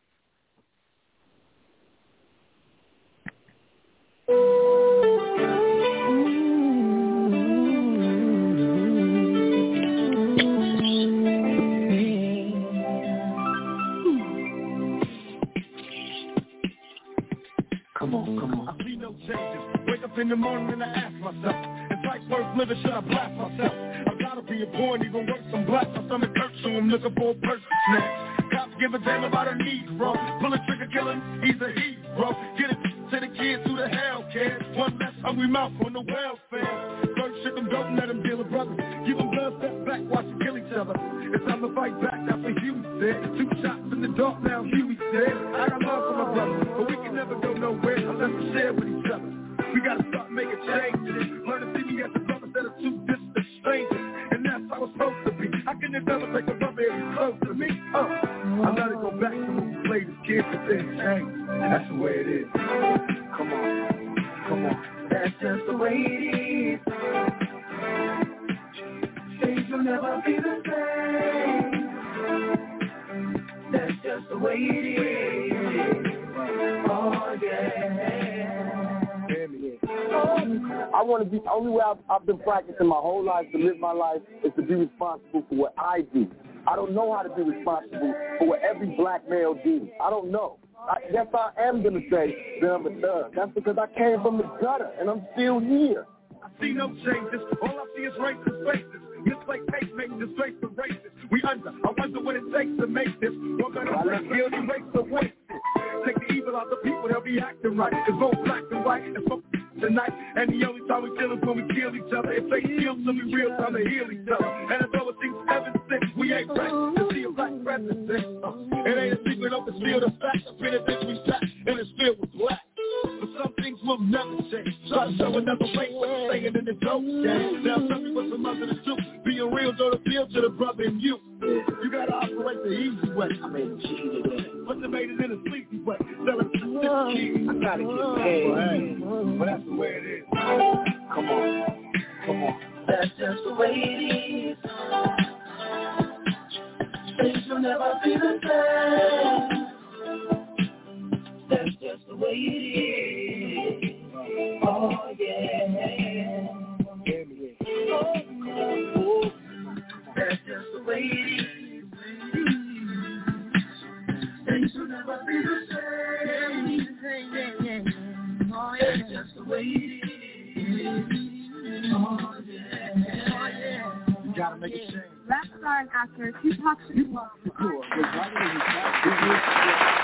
Come on. I see no changes. Wake up in the morning and I ask myself, if life worth living, should I blast myself? I gotta be a boy and even worse, I'm black. My stomach hurts, so I'm looking for a person snatch. Cops give a damn about a need, bro. Pull a trigger, kill him, he's a hero. Get it to the kids who the hell cares. One less hungry mouth on the welfare. First shit them, don't let them deal with brothers. Give them blood, step back, watch them kill each other. It's time to fight back, that's what Huey said. 2 shots in the dark, now Huey said. I got love for my brothers, but we can never go nowhere unless we share with each other. We gotta start making changes. Learn to see me as a brother instead of 2 distant strangers. And that's how it's supposed to be. How can the devil take a brother if he's close to me? I let it go back to when we played as kids, but things change. And that's the way it is. Come on. That's just the way it is. Things will never be the same. That's just the way it is. Oh, yeah. I want to be, the only way I've been practicing my whole life to live my life is to be responsible for what I do. I don't know how to be responsible for what every black male do. I don't know. I guess I am going to say that I'm a thug. That's because I came from the gutter, and I'm still here. I see no changes. All I see is racist faces. Just like hate makes disgrace to races. I wonder what it takes to make this. One better break, guilty, race to waste it. Take the evil out the people, they'll be acting right. It's both black and white, it's both tonight. And the only time we kill is when we kill each other. If they kill, so we real time to heal each other. And although it seems evident, we ain't right to see a black president. It ain't a secret, open field of facts. Penitentiary sack, and it's filled with black. But some things will never change. Try to show another way, but you're saying in the dope game. Now tell me what's the mother to do. Being real don't appeal to the brother in you. You gotta operate the easy way. But they made it in a sleepy way. Selling cheese. I gotta get paid. But that's the way it is. Come on. That's just the way it is. Things will never be the same. That's just the way it is. Oh, yeah. Oh, that's just the way it is. Things will never be the same. That's just the way it is. Oh, yeah. You gotta make a change. Rap star and actor Tupac Shakur.